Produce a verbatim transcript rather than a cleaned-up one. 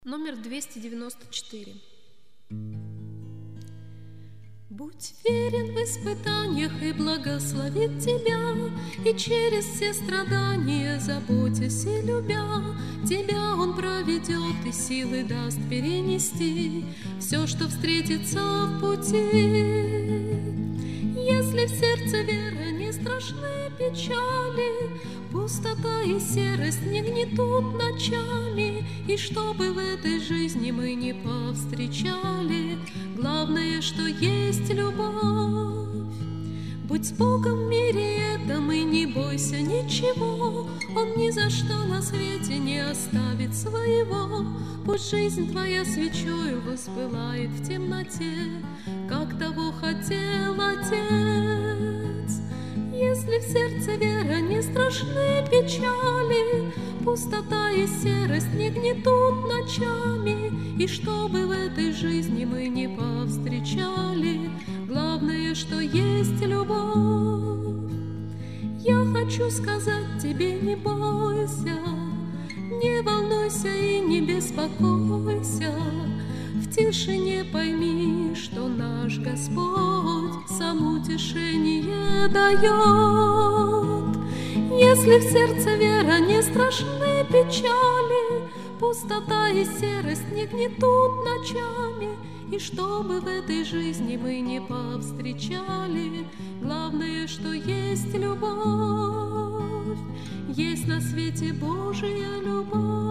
Номер двести девяносто четыре. Будь верен в испытаниях, и благословит тебя, и через все страдания, заботясь и любя, тебя Он проведет и силы даст перенести все, что встретится в пути. Если в сердце вера, не страшны печали, пустота и серость не гнетут ночами, и чтобы в этой жизни мы не повстречали, главное, что есть любовь. Будь с Богом в мире этом и не бойся ничего, Он ни за что на свете не оставит своего. Пусть жизнь твоя свечою воспылает в темноте, как того хотел Отец. Если в сердце вера, не страшны печали, пустота и серость не гнетут ночами, и чтобы в этой жизни мы не повстречали, главное, что есть любовь. Я хочу сказать тебе: не бойся, не волнуйся и не беспокойся. В тишине пойми, что наш Господь сам утешение дает. Если в сердце вера, не страшны печали, пустота и серость не гнетут ночами, и чтобы в этой жизни мы не повстречали, главное, что есть любовь. Есть на свете Божья любовь.